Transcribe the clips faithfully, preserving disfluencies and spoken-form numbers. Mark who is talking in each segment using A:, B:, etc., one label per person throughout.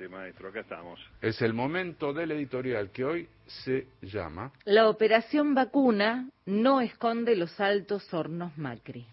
A: Adelante, maestro, acá estamos.
B: Es el momento del editorial que hoy se llama
C: La operación vacuna no esconde los altos hornos Macri.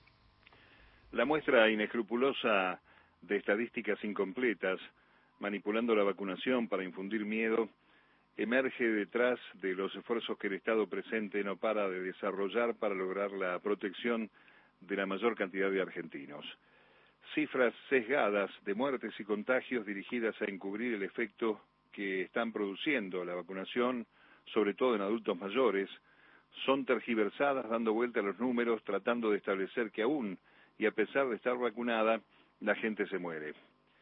A: La muestra inescrupulosa de estadísticas incompletas, manipulando la vacunación para infundir miedo, emerge detrás de los esfuerzos que el Estado presente no para de desarrollar para lograr la protección de la mayor cantidad de argentinos. Cifras sesgadas de muertes y contagios dirigidas a encubrir el efecto que están produciendo la vacunación, sobre todo en adultos mayores, son tergiversadas dando vuelta a los números, tratando de establecer que aún, y a pesar de estar vacunada, la gente se muere.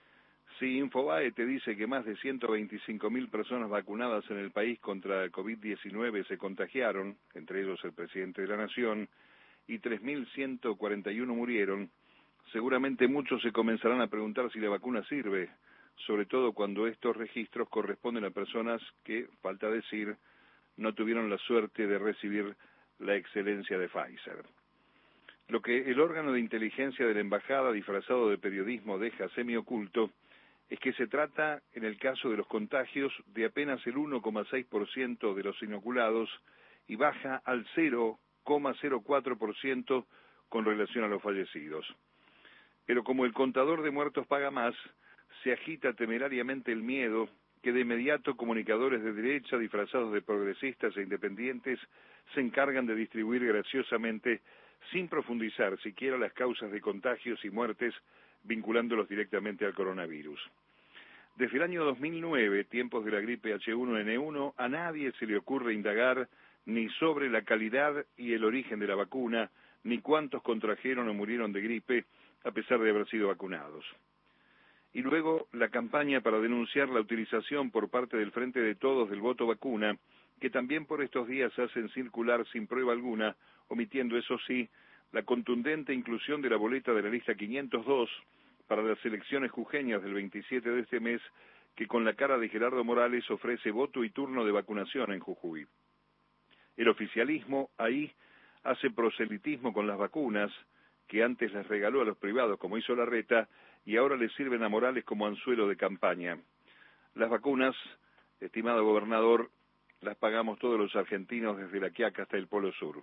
A: Si Infobae te dice que más de ciento veinticinco mil personas vacunadas en el país contra el COVID diecinueve se contagiaron, entre ellos el presidente de la Nación, y tres mil ciento cuarenta y uno murieron, seguramente muchos se comenzarán a preguntar si la vacuna sirve, sobre todo cuando estos registros corresponden a personas que, falta decir, no tuvieron la suerte de recibir la excelencia de Pfizer. Lo que el órgano de inteligencia de la embajada disfrazado de periodismo deja semioculto es que se trata, en el caso de los contagios, de apenas el uno coma seis por ciento de los inoculados y baja al cero coma cero cuatro por ciento con relación a los fallecidos. Pero como el contador de muertos paga más, se agita temerariamente el miedo que de inmediato comunicadores de derecha disfrazados de progresistas e independientes se encargan de distribuir graciosamente sin profundizar siquiera las causas de contagios y muertes vinculándolos directamente al coronavirus. Desde el año dos mil nueve, tiempos de la gripe H uno N uno, a nadie se le ocurre indagar ni sobre la calidad y el origen de la vacuna, ni cuántos contrajeron o murieron de gripe, a pesar de haber sido vacunados. Y luego la campaña para denunciar la utilización por parte del Frente de Todos del voto vacuna, que también por estos días hacen circular sin prueba alguna, omitiendo eso sí, la contundente inclusión de la boleta de la lista quinientos dos para las elecciones jujeñas del veintisiete de este mes, que con la cara de Gerardo Morales ofrece voto y turno de vacunación en Jujuy. El oficialismo ahí hace proselitismo con las vacunas, que antes les regaló a los privados, como hizo Larreta, y ahora les sirven a Morales como anzuelo de campaña. Las vacunas, estimado gobernador, las pagamos todos los argentinos desde La Quiaca hasta el Polo Sur.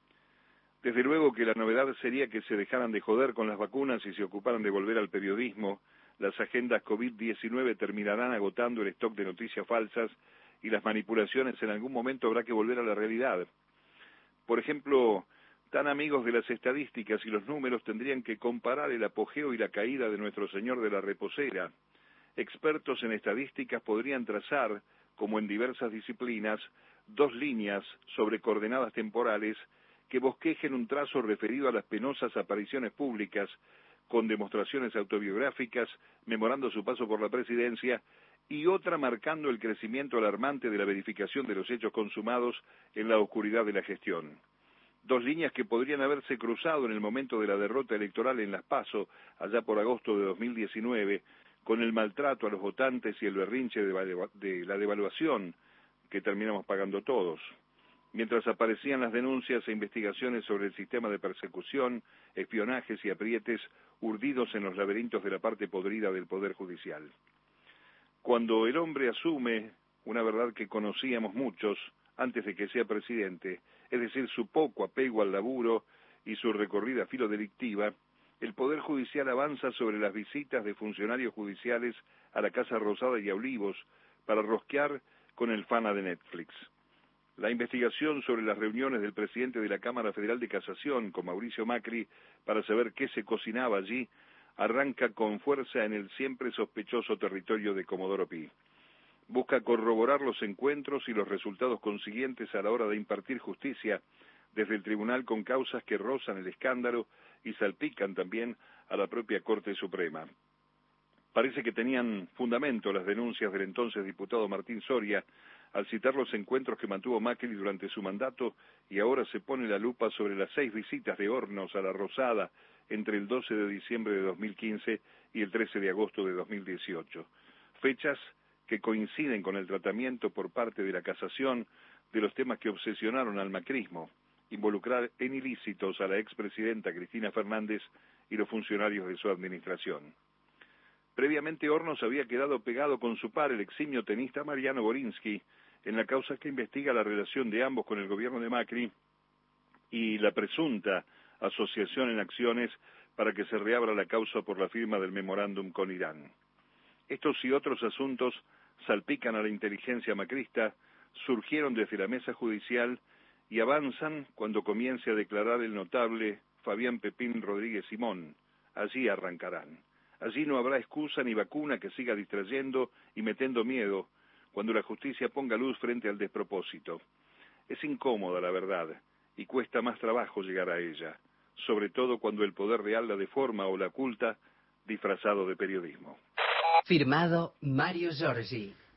A: Desde luego que la novedad sería que se dejaran de joder con las vacunas y se ocuparan de volver al periodismo. Las agendas COVID diecinueve terminarán agotando el stock de noticias falsas y las manipulaciones en algún momento habrá que volver a la realidad. Por ejemplo, tan amigos de las estadísticas y los números tendrían que comparar el apogeo y la caída de nuestro señor de la reposera. Expertos en estadísticas podrían trazar, como en diversas disciplinas, dos líneas sobre coordenadas temporales que bosquejen un trazo referido a las penosas apariciones públicas, con demostraciones autobiográficas, memorando su paso por la presidencia, y otra marcando el crecimiento alarmante de la verificación de los hechos consumados en la oscuridad de la gestión. Dos líneas que podrían haberse cruzado en el momento de la derrota electoral en Las PASO, allá por agosto de dos mil diecinueve, con el maltrato a los votantes y el berrinche de la devaluación que terminamos pagando todos. Mientras aparecían las denuncias e investigaciones sobre el sistema de persecución, espionajes y aprietes urdidos en los laberintos de la parte podrida del Poder Judicial. Cuando el hombre asume una verdad que conocíamos muchos antes de que sea presidente, es decir, su poco apego al laburo y su recorrida filodelictiva, el Poder Judicial avanza sobre las visitas de funcionarios judiciales a la Casa Rosada y a Olivos para rosquear con el fana de Netflix. La investigación sobre las reuniones del presidente de la Cámara Federal de Casación con Mauricio Macri para saber qué se cocinaba allí arranca con fuerza en el siempre sospechoso territorio de Comodoro Pi. Busca corroborar los encuentros y los resultados consiguientes a la hora de impartir justicia desde el tribunal con causas que rozan el escándalo y salpican también a la propia Corte Suprema. Parece que tenían fundamento las denuncias del entonces diputado Martín Soria al citar los encuentros que mantuvo Macri durante su mandato y ahora se pone la lupa sobre las seis visitas de Hornos a la Rosada entre el doce de diciembre de dos mil quince y el trece de agosto de dos mil dieciocho. Fechas que coinciden con el tratamiento por parte de la Casación de los temas que obsesionaron al macrismo, involucrar en ilícitos a la expresidenta Cristina Fernández y los funcionarios de su administración. Previamente Hornos había quedado pegado con su par, el eximio tenista Mariano Borinsky, en la causa que investiga la relación de ambos con el gobierno de Macri y la presunta asociación en acciones para que se reabra la causa por la firma del memorándum con Irán. Estos y otros asuntos salpican a la inteligencia macrista, surgieron desde la mesa judicial y avanzan cuando comience a declarar el notable Fabián Pepín Rodríguez Simón. Allí arrancarán. Allí no habrá excusa ni vacuna que siga distrayendo y metiendo miedo cuando la justicia ponga luz frente al despropósito. Es incómoda la verdad y cuesta más trabajo llegar a ella, sobre todo cuando el poder real la deforma o la oculta disfrazado de periodismo.
D: Firmado Mario Giorgi.